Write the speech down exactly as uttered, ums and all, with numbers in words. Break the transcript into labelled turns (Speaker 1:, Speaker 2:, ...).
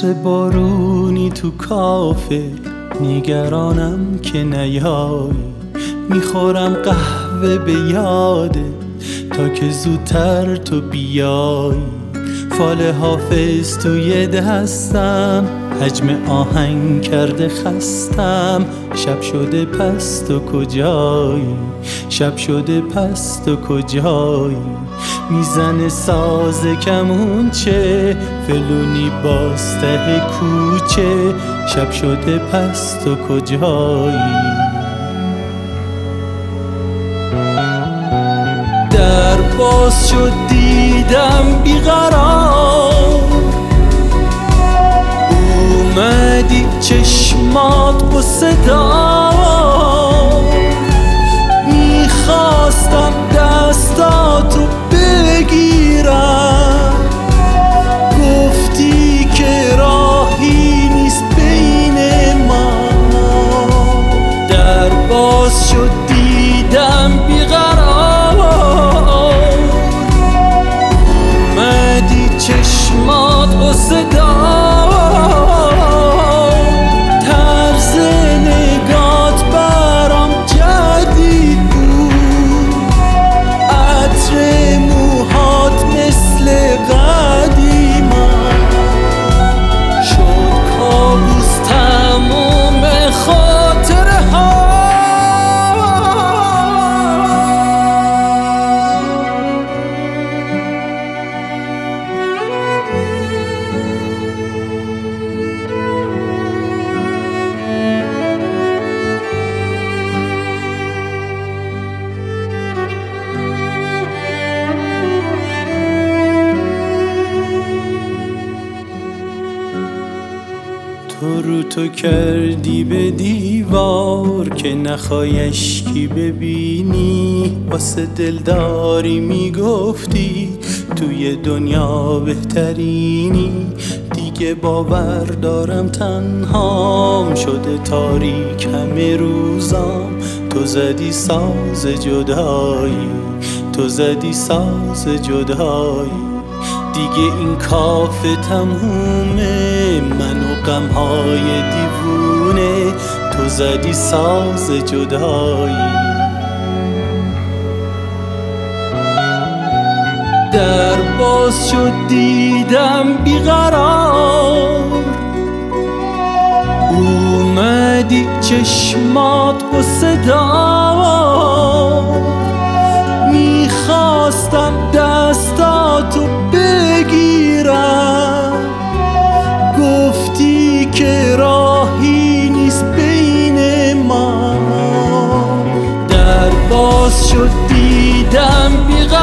Speaker 1: عطر بارونی تو کافه، نگرانم که نیایی. میخورم قهوه به یاده تا که زودتر تو بیایی. فال حافظ توی دستم، حجم آهنگ کرده خستم. شب شده پس تو کجایی؟ شب شده پس تو کجایی؟ میزنه ساز کمونچه، فلونی باز ته کوچه. شب شده پس تو کجایی؟ در باز شد دیدم بیقرار، اومدی چشمات قصه دار. میخواستم دستاتو بگیرم، گفتی که راهی نیست بین ما. در باز شد دیدم بیقرار، اومدی چشمات قصه دار. طرز نگات برام جدید بود، عطر موهات مثل قدیما. شد کابوس تموم خاطره ها. تو رو تو کردی به دیوار که نخوای اشکی ببینی. واسه دلداری میگفتی توی دنیا بهترینی. دیگه باور دارم تنهام شده تاریک همه روزام. تو زدی ساز جدایی، تو زدی ساز جدایی. دیگه این کافه تمومه، من و غمهای دیوونه. تو زدی ساز جدایی. در باز شد دیدم بیقرار، اومدی چشمات قصه دار. میخواستم دستاتو بگیرم، گفتی که راهی نیست بین ما. در باز شد دیدم بیقرار،